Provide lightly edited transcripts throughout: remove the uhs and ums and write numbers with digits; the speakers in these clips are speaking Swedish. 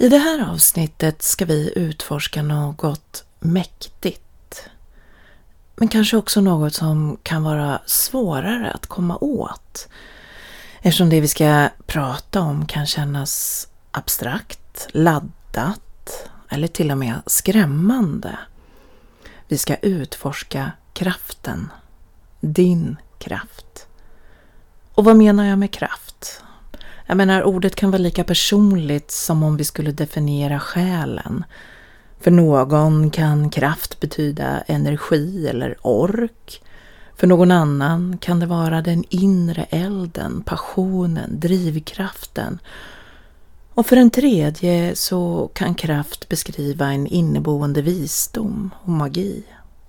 I det här avsnittet ska vi utforska något mäktigt, men kanske också något som kan vara svårare att komma åt, eftersom det vi ska prata om kan kännas abstrakt, laddat eller till och med skrämmande. Vi ska utforska kraften, din kraft. Och vad menar jag med kraft? Jag menar, ordet kan vara lika personligt som om vi skulle definiera själen. För någon kan kraft betyda energi eller ork. För någon annan kan det vara den inre elden, passionen, drivkraften. Och för en tredje så kan kraft beskriva en inneboende visdom och magi.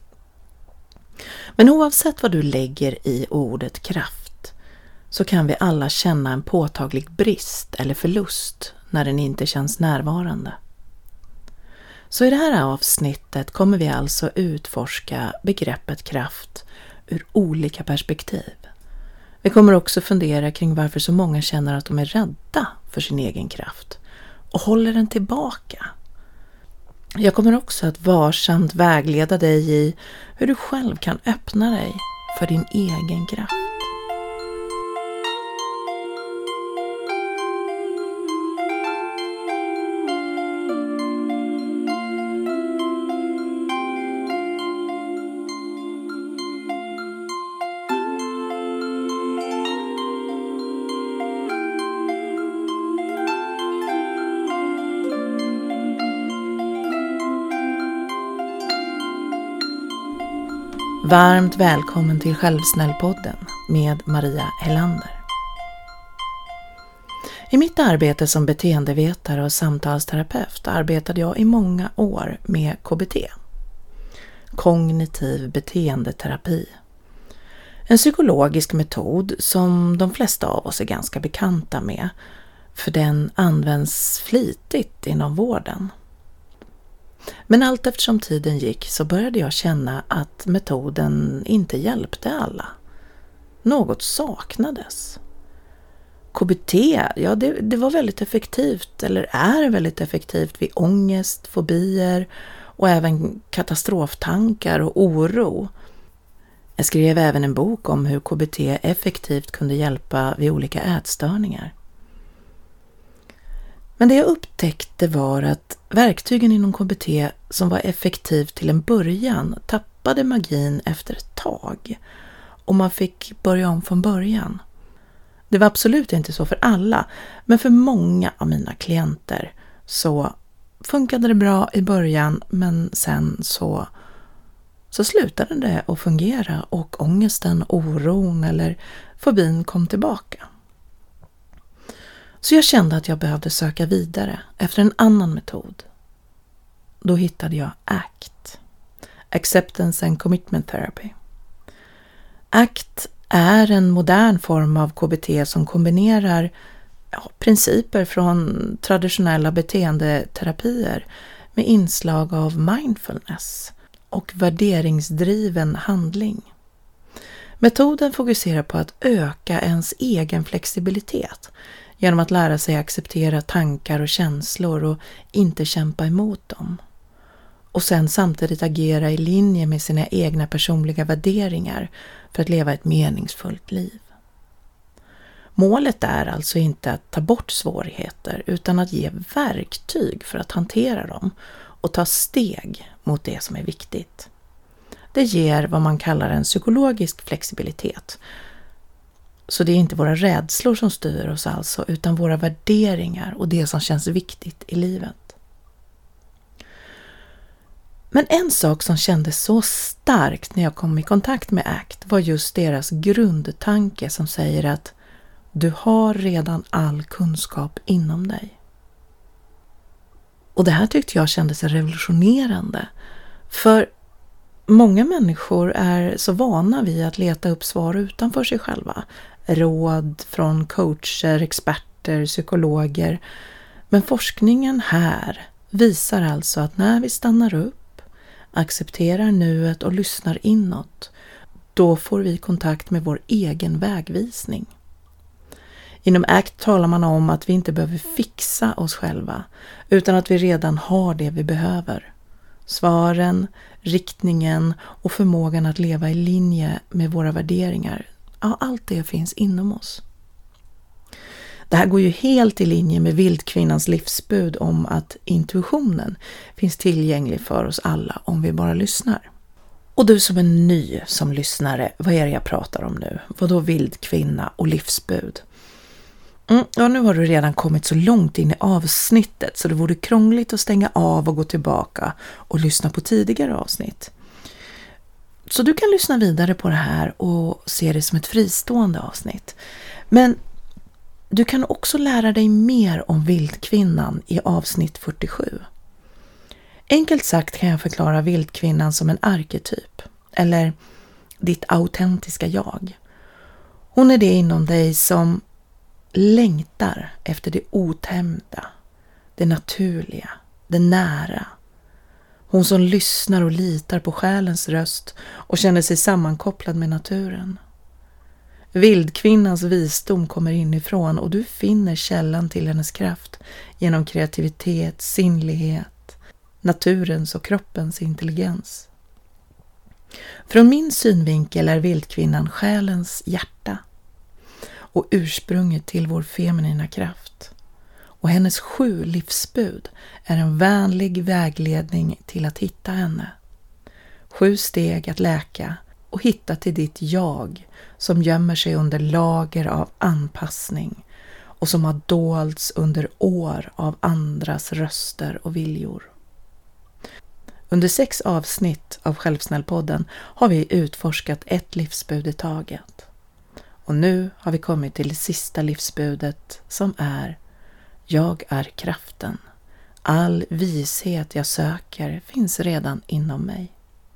Men oavsett vad du lägger i ordet kraft så kan vi alla känna en påtaglig brist eller förlust när den inte känns närvarande. Så i det här avsnittet kommer vi alltså utforska begreppet kraft ur olika perspektiv. Vi kommer också fundera kring varför så många känner att de är rädda för sin egen kraft och håller den tillbaka. Jag kommer också att varsamt vägleda dig i hur du själv kan öppna dig för din egen kraft. Varmt välkommen till Självsnällpodden med Maria Helander. I mitt arbete som beteendevetare och samtalsterapeut arbetade jag i många år med KBT. Kognitiv beteendeterapi. En psykologisk metod som de flesta av oss är ganska bekanta med, för den används flitigt inom vården. Men allt eftersom tiden gick så började jag känna att metoden inte hjälpte alla. Något saknades. KBT, ja det var väldigt effektivt, eller är väldigt effektivt vid ångest, fobier och även katastroftankar och oro. Jag skrev även en bok om hur KBT effektivt kunde hjälpa vid olika ätstörningar. Men det jag upptäckte var att verktygen inom KBT som var effektivt till en början tappade magin efter ett tag och man fick börja om från början. Det var absolut inte så för alla, men för många av mina klienter så funkade det bra i början, men sen så slutade det att fungera och ångesten, oron eller fobin kom tillbaka. Så jag kände att jag behövde söka vidare efter en annan metod. Då hittade jag ACT, Acceptance and Commitment Therapy. ACT är en modern form av KBT som kombinerar principer från traditionella beteendeterapier med inslag av mindfulness och värderingsdriven handling. Metoden fokuserar på att öka ens egen flexibilitet genom att lära sig acceptera tankar och känslor och inte kämpa emot dem. Och sen samtidigt agera i linje med sina egna personliga värderingar för att leva ett meningsfullt liv. Målet är alltså inte att ta bort svårigheter utan att ge verktyg för att hantera dem och ta steg mot det som är viktigt. Det ger vad man kallar en psykologisk flexibilitet. Så det är inte våra rädslor som styr oss alltså, utan våra värderingar och det som känns viktigt i livet. Men en sak som kändes så starkt när jag kom i kontakt med ACT var just deras grundtanke som säger att du har redan all kunskap inom dig. Och det här tyckte jag kändes revolutionerande. För många människor är så vana vid att leta upp svar utanför sig själva. Råd från coacher, experter, psykologer. Men forskningen här visar alltså att när vi stannar upp, accepterar nuet och lyssnar inåt, då får vi kontakt med vår egen vägvisning. Inom ACT talar man om att vi inte behöver fixa oss själva, utan att vi redan har det vi behöver. Svaren, riktningen och förmågan att leva i linje med våra värderingar. Ja, allt det finns inom oss. Det här går ju helt i linje med Vildkvinnans livsbud om att intuitionen finns tillgänglig för oss alla om vi bara lyssnar. Och du som är ny som lyssnare, vad är det jag pratar om nu? Vadå vildkvinna och livsbud? Ja, nu har du redan kommit så långt in i avsnittet så det vore krångligt att stänga av och gå tillbaka och lyssna på tidigare avsnitt. Så du kan lyssna vidare på det här och se det som ett fristående avsnitt. Men du kan också lära dig mer om vildkvinnan i avsnitt 47. Enkelt sagt kan jag förklara vildkvinnan som en arketyp, eller ditt autentiska jag. Hon är det inom dig som längtar efter det otämjda, det naturliga, det nära. Hon som lyssnar och litar på själens röst och känner sig sammankopplad med naturen. Vildkvinnans visdom kommer inifrån och du finner källan till hennes kraft genom kreativitet, sinnlighet, naturens och kroppens intelligens. Från min synvinkel är vildkvinnan själens hjärta och ursprunget till vår feminina kraft. Och hennes 7 livsbud är en vänlig vägledning till att hitta henne. 7 steg att läka och hitta till ditt jag som gömmer sig under lager av anpassning och som har dolts under år av andras röster och viljor. Under 6 avsnitt av Självsnällpodden har vi utforskat ett livsbud i taget. Och nu har vi kommit till det sista livsbudet som är: jag är kraften. All vishet jag söker finns redan inom mig.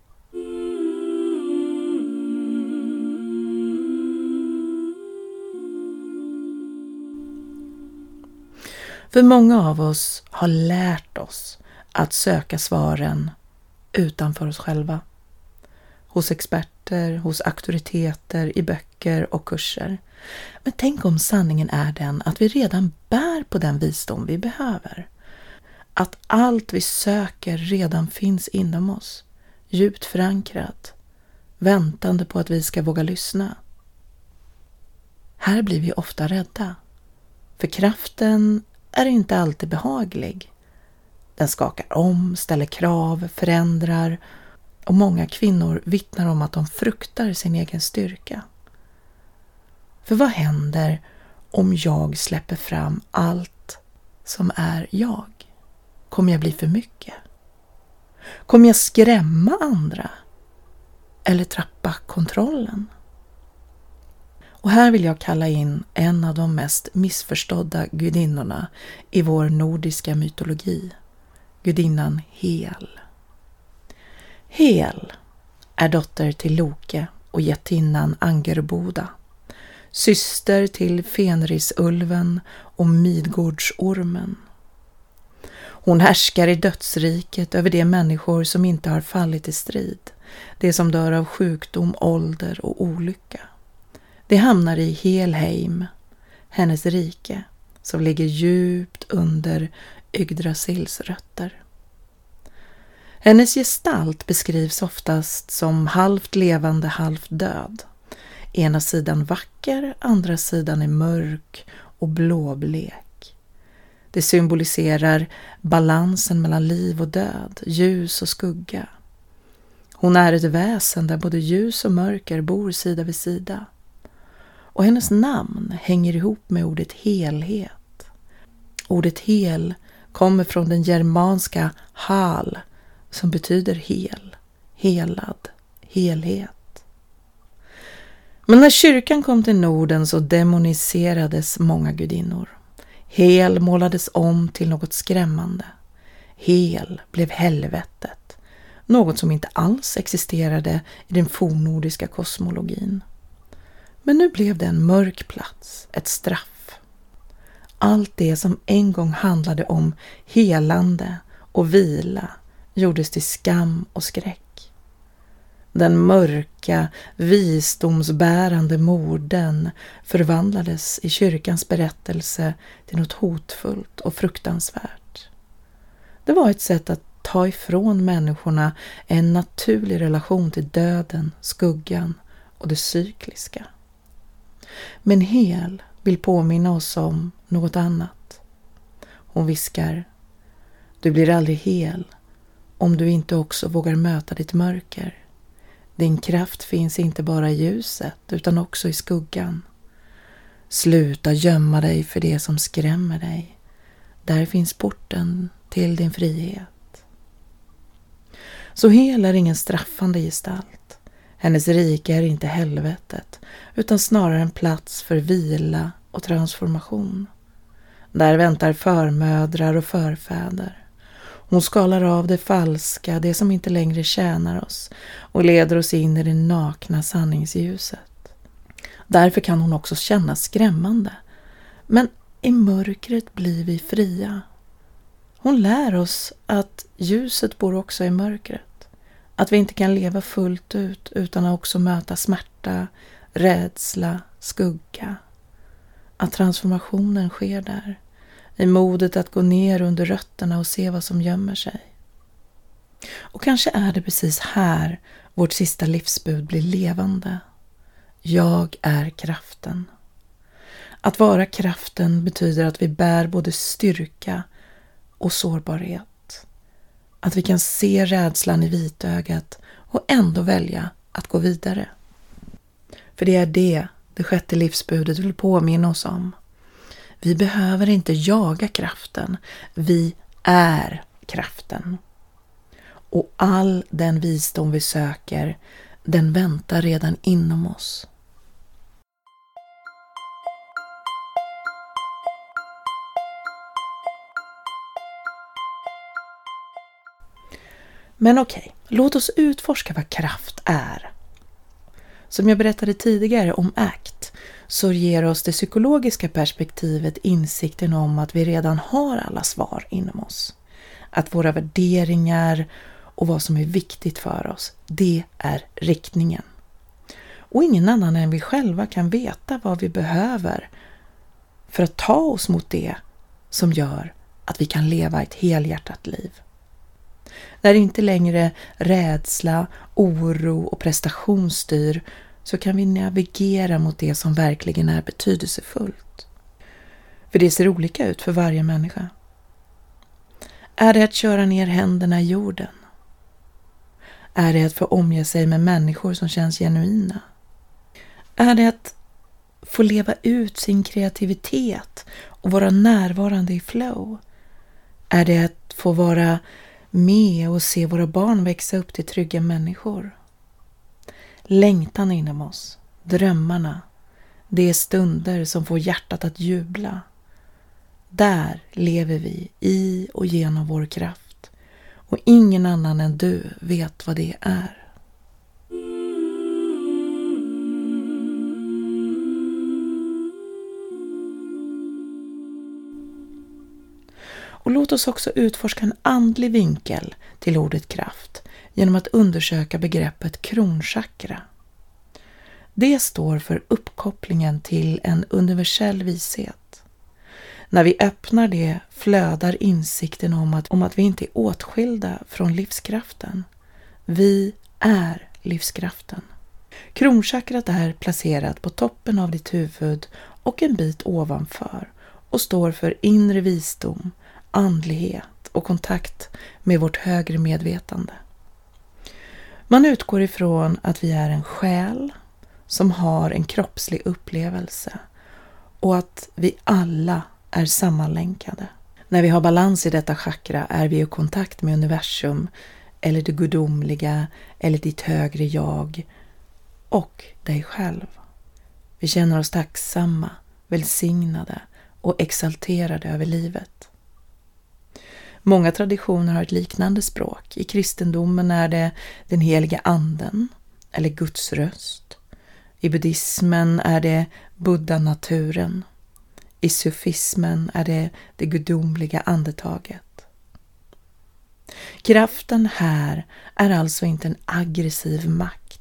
För många av oss har lärt oss att söka svaren utanför oss själva. Hos experter, hos auktoriteter, i böcker och kurser. Men tänk om sanningen är den att vi redan bär på den visdom vi behöver. Att allt vi söker redan finns inom oss, djupt förankrat, väntande på att vi ska våga lyssna. Här blir vi ofta rädda, för kraften är inte alltid behaglig. Den skakar om, ställer krav, förändrar, och många kvinnor vittnar om att de fruktar sin egen styrka. För vad händer om jag släpper fram allt som är jag? Kommer jag bli för mycket? Kommer jag skrämma andra? Eller trappa kontrollen? Och här vill jag kalla in en av de mest missförstådda gudinnorna i vår nordiska mytologi. Gudinnan Hel. Hel är dotter till Loke och jättinnan Angerboda. Syster till Fenrisulven och Midgårdsormen. Hon härskar i dödsriket över de människor som inte har fallit i strid. Det som dör av sjukdom, ålder och olycka. Det hamnar i Helheim, hennes rike, som ligger djupt under Yggdrasils rötter. Hennes gestalt beskrivs oftast som halvt levande, halvt död. Ena sidan vacker, andra sidan är mörk och blåblek. Det symboliserar balansen mellan liv och död, ljus och skugga. Hon är ett väsen där både ljus och mörker bor sida vid sida. Och hennes namn hänger ihop med ordet helhet. Ordet hel kommer från den germanska hal, som betyder hel, helad, helhet. Men när kyrkan kom till Norden så demoniserades många gudinnor. Hel målades om till något skrämmande. Hel blev helvetet, något som inte alls existerade i den fornnordiska kosmologin. Men nu blev det en mörk plats, ett straff. Allt det som en gång handlade om helande och vila gjordes till skam och skräck. Den mörka, visdomsbärande morden förvandlades i kyrkans berättelse till något hotfullt och fruktansvärt. Det var ett sätt att ta ifrån människorna en naturlig relation till döden, skuggan och det cykliska. Men Hel vill påminna oss om något annat. Hon viskar: du blir aldrig hel om du inte också vågar möta ditt mörker. Din kraft finns inte bara i ljuset utan också i skuggan. Sluta gömma dig för det som skrämmer dig. Där finns porten till din frihet. Så Hel är ingen straffande gestalt. Hennes rike är inte helvetet utan snarare en plats för vila och transformation. Där väntar förmödrar och förfäder. Hon skalar av det falska, det som inte längre tjänar oss, och leder oss in i det nakna sanningsljuset. Därför kan hon också kännas skrämmande. Men i mörkret blir vi fria. Hon lär oss att ljuset bor också i mörkret. Att vi inte kan leva fullt ut utan att också möta smärta, rädsla, skugga. Att transformationen sker där. I modet att gå ner under rötterna och se vad som gömmer sig. Och kanske är det precis här vårt sista livsbud blir levande. Jag är kraften. Att vara kraften betyder att vi bär både styrka och sårbarhet. Att vi kan se rädslan i vitögat och ändå välja att gå vidare. För det är det sjätte livsbudet vill påminna oss om. Vi behöver inte jaga kraften, vi är kraften. Och all den visdom vi söker, den väntar redan inom oss. Men okej, låt oss utforska vad kraft är. Som jag berättade tidigare om ACT så ger oss det psykologiska perspektivet insikten om att vi redan har alla svar inom oss. Att våra värderingar och vad som är viktigt för oss, det är riktningen. Och ingen annan än vi själva kan veta vad vi behöver för att ta oss mot det som gör att vi kan leva ett helhjärtat liv. När inte längre rädsla, oro och prestation styr så kan vi navigera mot det som verkligen är betydelsefullt. För det ser olika ut för varje människa. Är det att köra ner händerna i jorden? Är det att få omge sig med människor som känns genuina? Är det att få leva ut sin kreativitet och vara närvarande i flow? Är det att få vara med och se våra barn växa upp till trygga människor? Längtan inom oss, drömmarna, det är stunder som får hjärtat att jubla. Där lever vi i och genom vår kraft. Och ingen annan än du vet vad det är. Och låt oss också utforska en andlig vinkel till ordet kraft genom att undersöka begreppet kronchakra. Det står för uppkopplingen till en universell vishet. När vi öppnar det flödar insikten om att vi inte är åtskilda från livskraften. Vi är livskraften. Kronchakrat är placerat på toppen av ditt huvud och en bit ovanför och står för inre visdom, andlighet och kontakt med vårt högre medvetande. Man utgår ifrån att vi är en själ som har en kroppslig upplevelse och att vi alla är sammanlänkade. När vi har balans i detta chakra är vi i kontakt med universum eller det gudomliga eller ditt högre jag och dig själv. Vi känner oss tacksamma, välsignade och exalterade över livet. Många traditioner har ett liknande språk. I kristendomen är det den heliga anden eller Guds röst. I buddhismen är det buddha-naturen. I sufismen är det gudomliga andetaget. Kraften här är alltså inte en aggressiv makt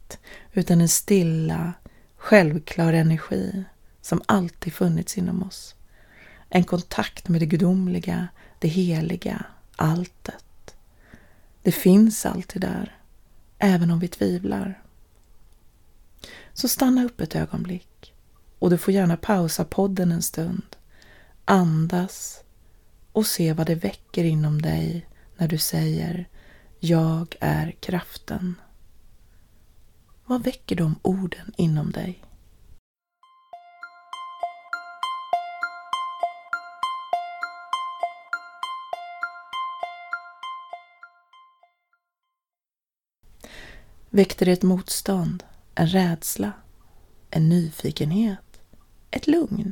makt, utan en stilla, självklar energi som alltid funnits inom oss. En kontakt med det gudomliga, det heliga, alltet. Det finns alltid där, även om vi tvivlar. Så stanna upp ett ögonblick och du får gärna pausa podden en stund. Andas och se vad det väcker inom dig när du säger jag är kraften. Vad väcker de orden inom dig? Väckte det ett motstånd, en rädsla, en nyfikenhet, ett lugn?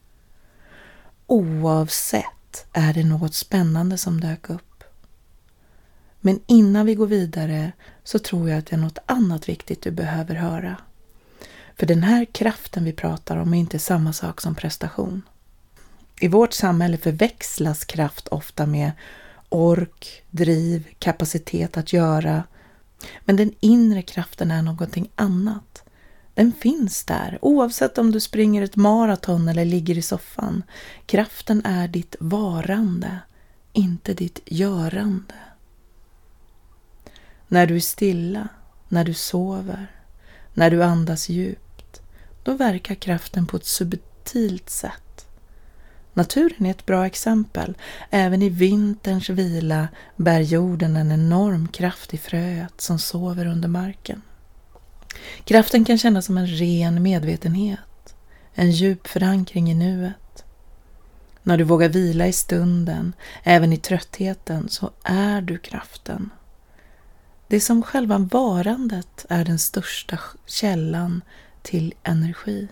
Oavsett är det något spännande som dök upp. Men innan vi går vidare så tror jag att det är något annat viktigt du behöver höra. För den här kraften vi pratar om är inte samma sak som prestation. I vårt samhälle förväxlas kraft ofta med ork, driv, kapacitet att göra. Men den inre kraften är någonting annat. Den finns där, oavsett om du springer ett maraton eller ligger i soffan. Kraften är ditt varande, inte ditt görande. När du är stilla, när du sover, när du andas djupt, då verkar kraften på ett subtilt sätt. Naturen är ett bra exempel. Även i vinterns vila bär jorden en enorm kraft i fröet som sover under marken. Kraften kan kännas som en ren medvetenhet, en djup förankring i nuet. När du vågar vila i stunden, även i tröttheten, så är du kraften. Det som själva varandet är den största källan till energi.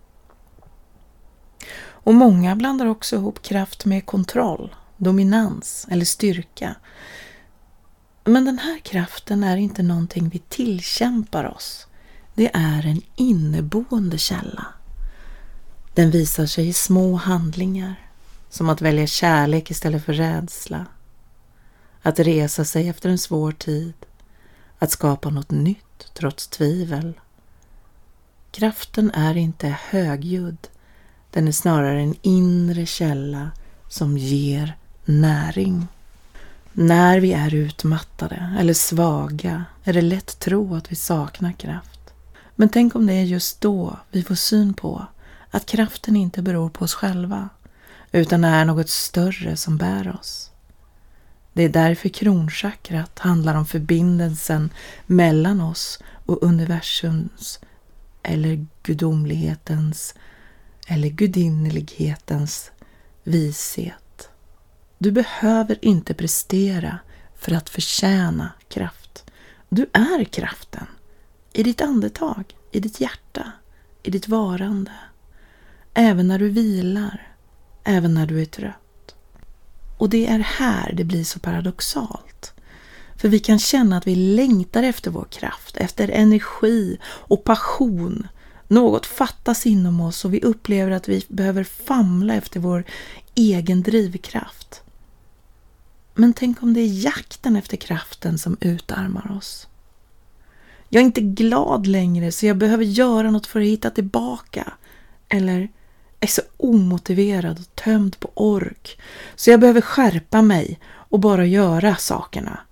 Och många blandar också ihop kraft med kontroll, dominans eller styrka. Men den här kraften är inte någonting vi tillkämpar oss. Det är en inneboende källa. Den visar sig i små handlingar, som att välja kärlek istället för rädsla. Att resa sig efter en svår tid. Att skapa något nytt trots tvivel. Kraften är inte högljudd. Den är snarare en inre källa som ger näring. När vi är utmattade eller svaga är det lätt att tro att vi saknar kraft. Men tänk om det är just då vi får syn på att kraften inte beror på oss själva, utan är något större som bär oss. Det är därför kronchakrat handlar om förbindelsen mellan oss och universums eller gudomlighetens eller gudinnelighetens vishet. Du behöver inte prestera för att förtjäna kraft. Du är kraften. I ditt andetag, i ditt hjärta, i ditt varande. Även när du vilar, även när du är trött. Och det är här det blir så paradoxalt. För vi kan känna att vi längtar efter vår kraft, efter energi och passion. Något fattas inom oss och vi upplever att vi behöver famla efter vår egen drivkraft. Men tänk om det är jakten efter kraften som utarmar oss. Jag är inte glad längre så jag behöver göra något för att hitta tillbaka. Eller är så omotiverad och tömd på ork så jag behöver skärpa mig och bara göra sakerna.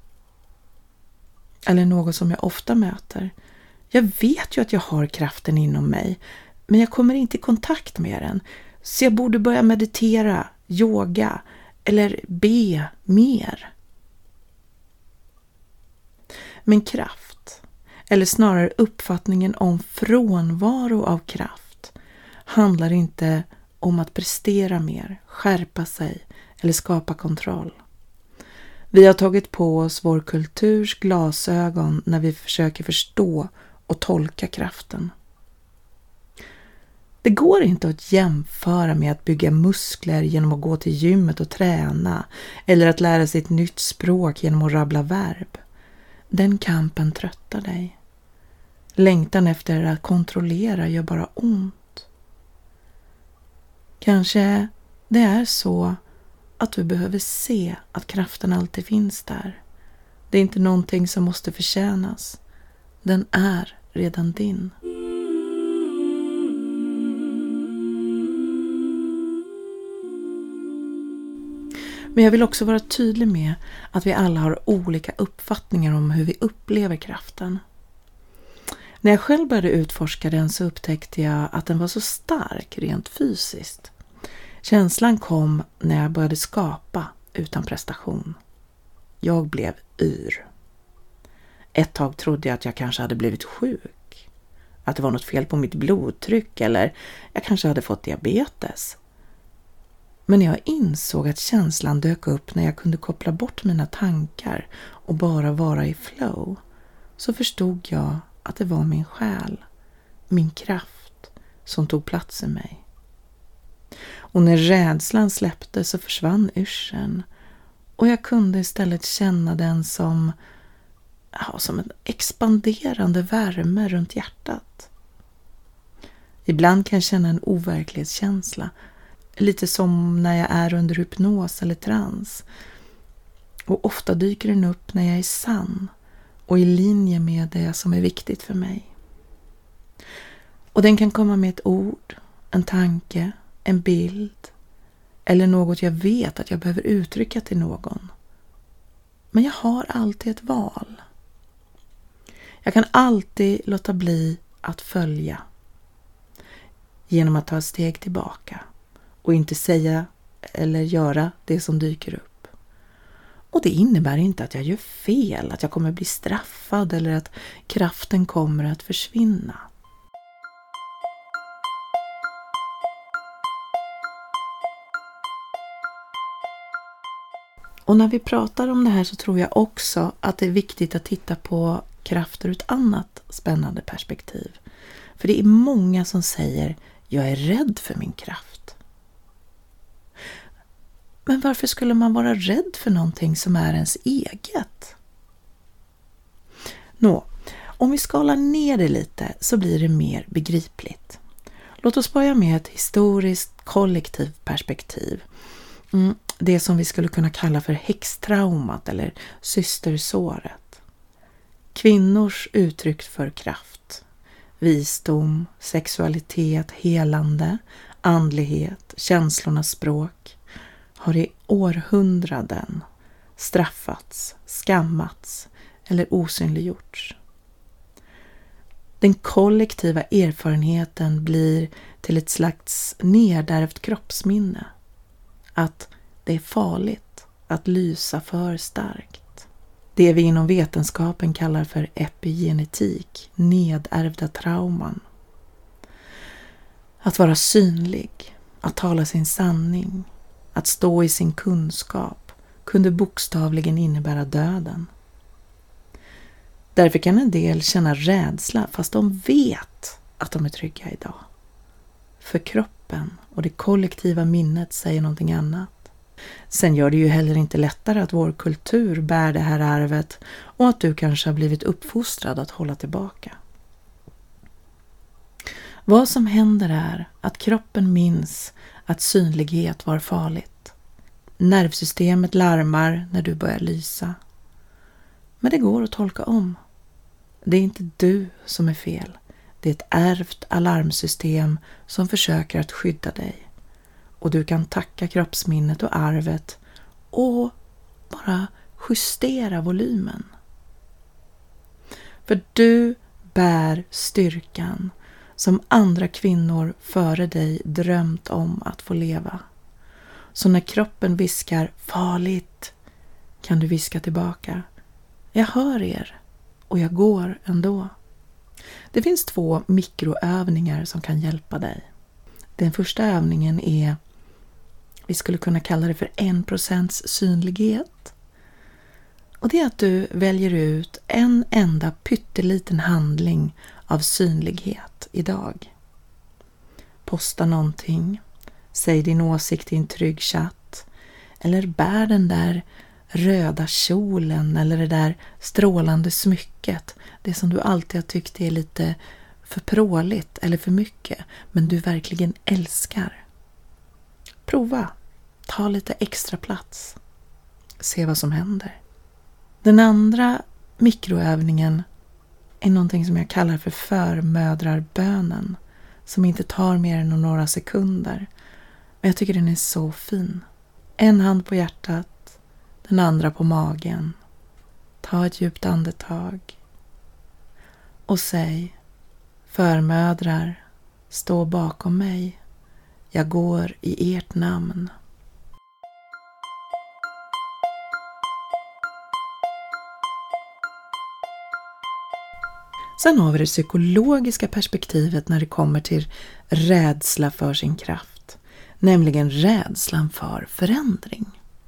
Eller något som jag ofta möter. Jag vet ju att jag har kraften inom mig, men jag kommer inte i kontakt med den. Så jag borde börja meditera, yoga eller be mer. Men kraft, eller snarare uppfattningen om frånvaro av kraft, handlar inte om att prestera mer, skärpa sig eller skapa kontroll. Vi har tagit på oss vår kulturs glasögon när vi försöker förstå och tolka kraften. Det går inte att jämföra med att bygga muskler genom att gå till gymmet och träna eller att lära sig ett nytt språk genom att rabbla verb. Den kampen tröttar dig. Längtan efter att kontrollera gör bara ont. Kanske det är så att du behöver se att kraften alltid finns där. Det är inte någonting som måste förtjänas. Den är redan din. Men jag vill också vara tydlig med att vi alla har olika uppfattningar om hur vi upplever kraften. När jag själv började utforska den så upptäckte jag att den var så stark rent fysiskt. Känslan kom när jag började skapa utan prestation. Jag blev yr. Ett tag trodde jag att jag kanske hade blivit sjuk. Att det var något fel på mitt blodtryck eller jag kanske hade fått diabetes. Men när jag insåg att känslan dök upp när jag kunde koppla bort mina tankar och bara vara i flow, så förstod jag att det var min själ, min kraft som tog plats i mig. Och när rädslan släppte så försvann yrseln och jag kunde istället känna den som en expanderande värme runt hjärtat. Ibland kan jag känna en overklighetskänsla, lite som när jag är under hypnos eller trans. Och ofta dyker den upp när jag är sann och i linje med det som är viktigt för mig. Och den kan komma med ett ord, en tanke, en bild eller något jag vet att jag behöver uttrycka till någon. Men jag har alltid ett val. Jag kan alltid låta bli att följa genom att ta ett steg tillbaka och inte säga eller göra det som dyker upp. Och det innebär inte att jag gör fel, att jag kommer bli straffad eller att kraften kommer att försvinna. Och när vi pratar om det här så tror jag också att det är viktigt att titta på krafter ur ett annat spännande perspektiv. För det är många som säger, jag är rädd för min kraft. Men varför skulle man vara rädd för någonting som är ens eget? Om vi skalar ner det lite så blir det mer begripligt. Låt oss börja med ett historiskt kollektivt perspektiv. Det som vi skulle kunna kalla för häxtraumat eller systersåret. Kvinnors uttryck för kraft, visdom, sexualitet, helande, andlighet, känslornas språk har i århundraden straffats, skammats eller osynliggjorts. Den kollektiva erfarenheten blir till ett slags nedärvt kroppsminne. Att det är farligt att lysa för starkt. Det vi inom vetenskapen kallar för epigenetik, nedärvda trauman. Att vara synlig, att tala sin sanning, att stå i sin kunskap kunde bokstavligen innebära döden. Därför kan en del känna rädsla fast de vet att de är trygga idag. För kroppen och det kollektiva minnet säger någonting annat. Sen gör det ju heller inte lättare att vår kultur bär det här arvet och att du kanske har blivit uppfostrad att hålla tillbaka. Vad som händer är att kroppen minns att synlighet var farligt. Nervsystemet larmar när du börjar lysa. Men det går att tolka om. Det är inte du som är fel. Det är ett ärvt alarmsystem som försöker att skydda dig. Och du kan tacka kroppsminnet och arvet och bara justera volymen. För du bär styrkan som andra kvinnor före dig drömt om att få leva. Så när kroppen viskar farligt kan du viska tillbaka. Jag hör er och jag går ändå. Det finns 2 mikroövningar som kan hjälpa dig. Den första övningen är, vi skulle kunna kalla det för 1% synlighet. Och det är att du väljer ut en enda pytteliten handling av synlighet idag. Posta någonting, säg din åsikt i en trygg chatt eller bär den där röda kjolen eller det där strålande smycket. Det som du alltid har tyckt är lite för pråligt eller för mycket, men du verkligen älskar. Prova. Ta lite extra plats. Se vad som händer. Den andra mikroövningen är någonting som jag kallar för förmödrarbönen, som inte tar mer än några sekunder. Men jag tycker den är så fin. En hand på hjärtat, den andra på magen. Ta ett djupt andetag och säg: förmödrar, stå bakom mig. Jag går i ert namn. Sen har vi det psykologiska perspektivet när det kommer till rädsla för sin kraft, nämligen rädslan för förändring.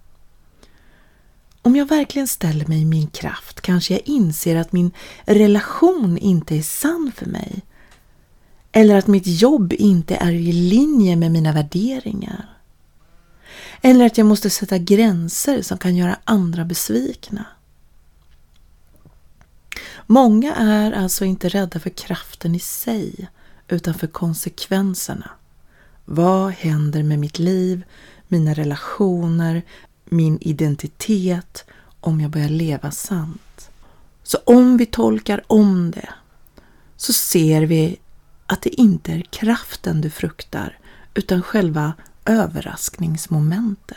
Om jag verkligen ställer mig i min kraft kanske jag inser att min relation inte är sann för mig, eller att mitt jobb inte är i linje med mina värderingar, eller att jag måste sätta gränser som kan göra andra besvikna. Många är alltså inte rädda för kraften i sig, utan för konsekvenserna. Vad händer med mitt liv, mina relationer, min identitet om jag börjar leva sant? Så om vi tolkar om det, så ser vi att det inte är kraften du fruktar, utan själva överraskningsmomentet.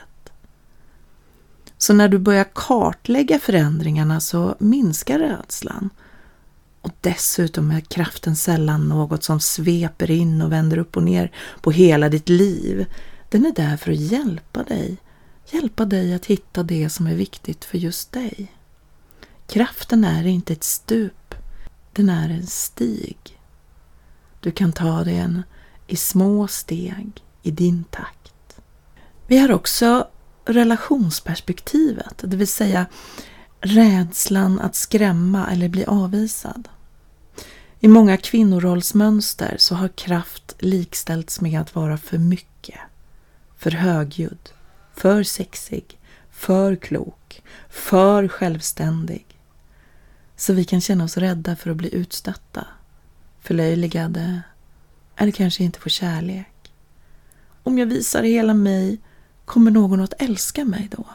Så när du börjar kartlägga förändringarna så minskar rädslan. Och dessutom är kraften sällan något som sveper in och vänder upp och ner på hela ditt liv. Den är där för att hjälpa dig. Hjälpa dig att hitta det som är viktigt för just dig. Kraften är inte ett stup. Den är en stig. Du kan ta den i små steg i din takt. Vi har också relationsperspektivet, det vill säga rädslan att skrämma eller bli avvisad. I många kvinnorollsmönster så har kraft likställts med att vara för mycket, för högljudd, för sexig, för klok, för självständig. Så vi kan känna oss rädda för att bli utstötta, förlöjligade eller kanske inte få kärlek. Om jag visar hela mig, kommer någon att älska mig då?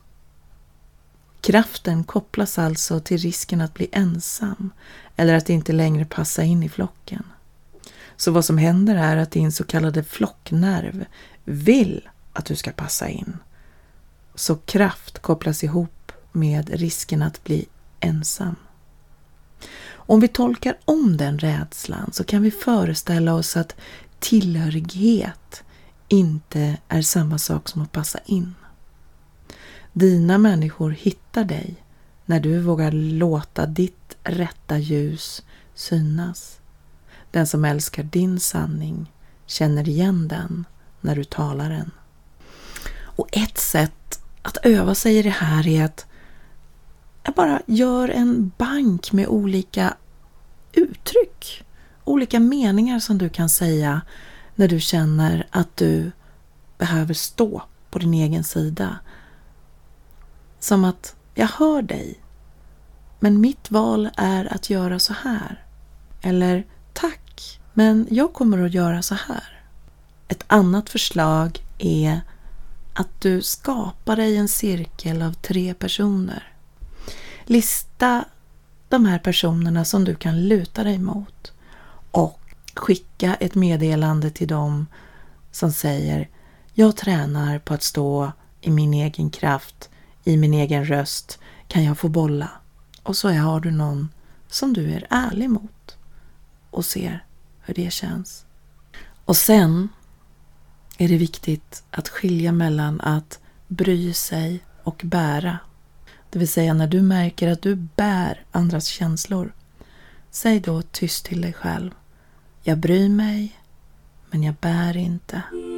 Kraften kopplas alltså till risken att bli ensam eller att inte längre passa in i flocken. Så vad som händer är att din så kallade flocknerv vill att du ska passa in. Så kraft kopplas ihop med risken att bli ensam. Om vi tolkar om den rädslan så kan vi föreställa oss att tillhörighet inte är samma sak som att passa in. Dina människor hittar dig när du vågar låta ditt rätta ljus synas. Den som älskar din sanning känner igen den när du talar den. Och ett sätt att öva sig i det här är att jag bara gör en bank med olika uttryck, olika meningar som du kan säga när du känner att du behöver stå på din egen sida. Som att jag hör dig, men mitt val är att göra så här. Eller tack, men jag kommer att göra så här. Ett annat förslag är att du skapar dig en cirkel av 3 personer. Lista de här personerna som du kan luta dig mot och skicka ett meddelande till dem som säger: jag tränar på att stå i min egen kraft, i min egen röst, kan jag få bolla? Och så har du någon som du är ärlig mot och ser hur det känns. Och sen är det viktigt att skilja mellan att bry sig och bära. Det vill säga när du märker att du bär andras känslor, säg då tyst till dig själv: jag bryr mig, men jag bär inte.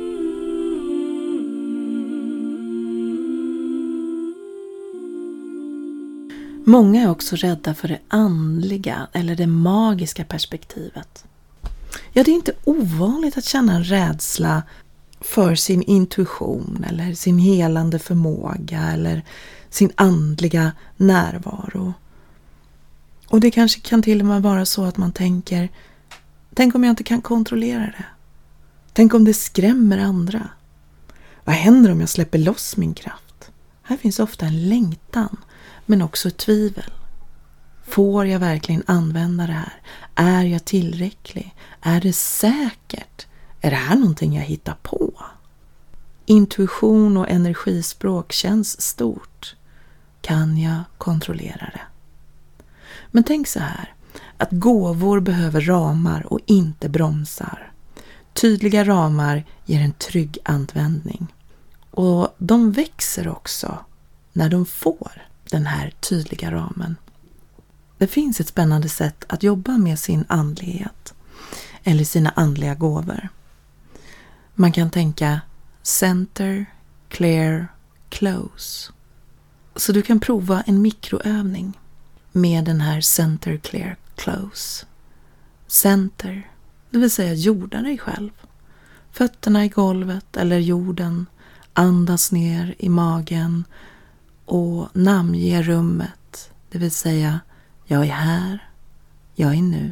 Många är också rädda för det andliga eller det magiska perspektivet. Ja, det är inte ovanligt att känna en rädsla för sin intuition eller sin helande förmåga eller sin andliga närvaro. Och det kanske kan till och med vara så att man tänker: tänk om jag inte kan kontrollera det? Tänk om det skrämmer andra? Vad händer om jag släpper loss min kraft? Här finns ofta en längtan, men också ett tvivel. Får jag verkligen använda det här? Är jag tillräcklig? Är det säkert? Är det här någonting jag hittar på? Intuition och energispråk känns stort. Kan jag kontrollera det? Men tänk så här, att gåvor behöver ramar och inte bromsar. Tydliga ramar ger en trygg användning. Och de växer också när de får den här tydliga ramen. Det finns ett spännande sätt att jobba med sin andlighet eller sina andliga gåvor. Man kan tänka center, clear, close. Så du kan prova en mikroövning med den här center, clear, close. Center, det vill säga jorda dig själv. Fötterna i golvet eller jorden. Andas ner i magen och namnge rummet. Det vill säga, jag är här, jag är nu.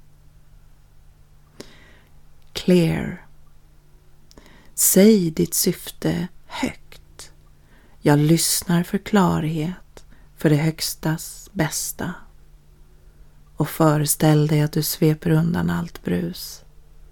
Clear. Säg ditt syfte högt. Jag lyssnar för klarhet, för det högstas bästa. Och föreställ dig att du sveper undan allt brus.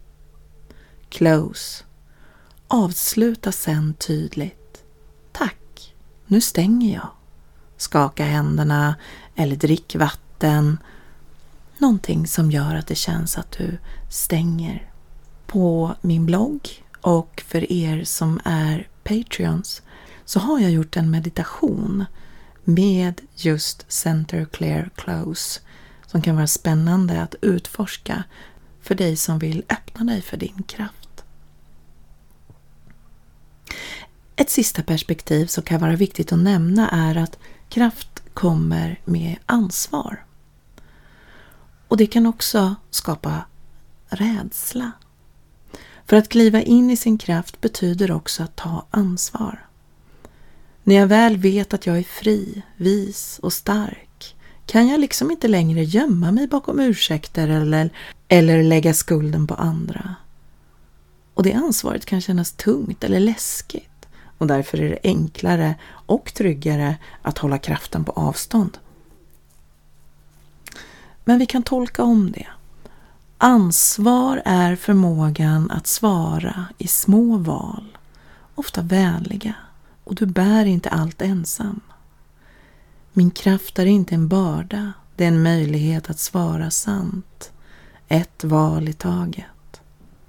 Close. Avsluta sen tydligt. Tack, nu stänger jag. Skaka händerna eller drick vatten. Någonting som gör att det känns att du stänger. På min blogg och för er som är Patreons så har jag gjort en meditation med just Center, Clear, Close som kan vara spännande att utforska för dig som vill öppna dig för din kraft. Ett sista perspektiv som kan vara viktigt att nämna är att kraft kommer med ansvar. Och det kan också skapa rädsla. För att kliva in i sin kraft betyder också att ta ansvar. När jag väl vet att jag är fri, vis och stark kan jag liksom inte längre gömma mig bakom ursäkter eller lägga skulden på andra. Och det ansvaret kan kännas tungt eller läskigt. Och därför är det enklare och tryggare att hålla kraften på avstånd. Men vi kan tolka om det. Ansvar är förmågan att svara i små val, ofta vänliga, och du bär inte allt ensam. Min kraft är inte en börda, det är en möjlighet att svara sant, ett val i taget.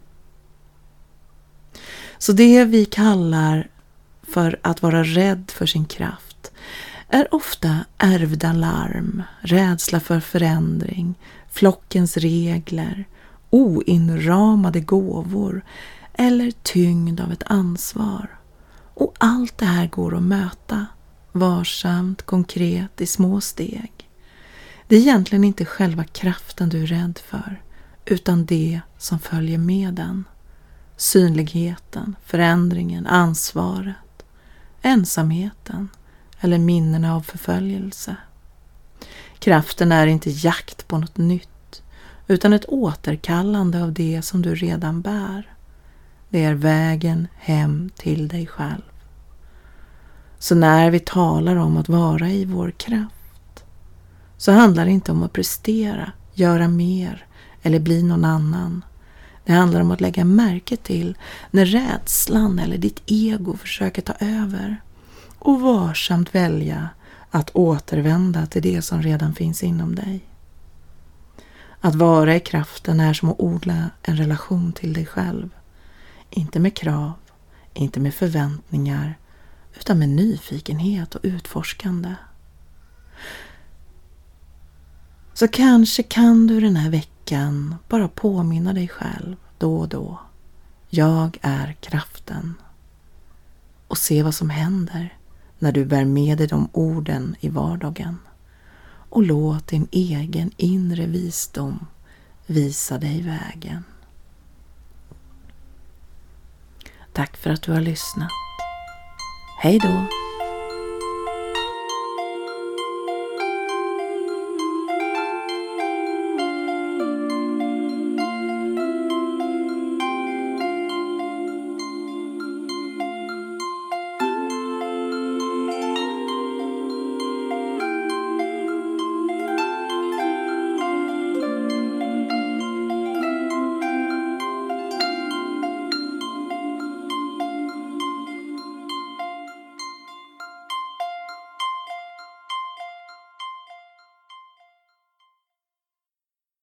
Så det vi kallar för att vara rädd för sin kraft är ofta ärvda larm, rädsla för förändring, flockens regler, oinramade gåvor eller tyngd av ett ansvar. Och allt det här går att möta, varsamt, konkret, i små steg. Det är egentligen inte själva kraften du är rädd för, utan det som följer med den. Synligheten, förändringen, ansvaret, ensamheten eller minnena av förföljelse. Kraften är inte jakt på något nytt, utan ett återkallande av det som du redan bär. Det är vägen hem till dig själv. Så när vi talar om att vara i vår kraft så handlar det inte om att prestera, göra mer eller bli någon annan. Det handlar om att lägga märke till när rädslan eller ditt ego försöker ta över och varsamt välja att återvända till det som redan finns inom dig. Att vara i kraften är som att odla en relation till dig själv. Inte med krav, inte med förväntningar, utan med nyfikenhet och utforskande. Så kanske kan du den här veckan bara påminna dig själv då och då. Jag är kraften. Och se vad som händer när du bär med dig de orden i vardagen. Och låt din egen inre visdom visa dig vägen. Tack för att du har lyssnat. Hej då!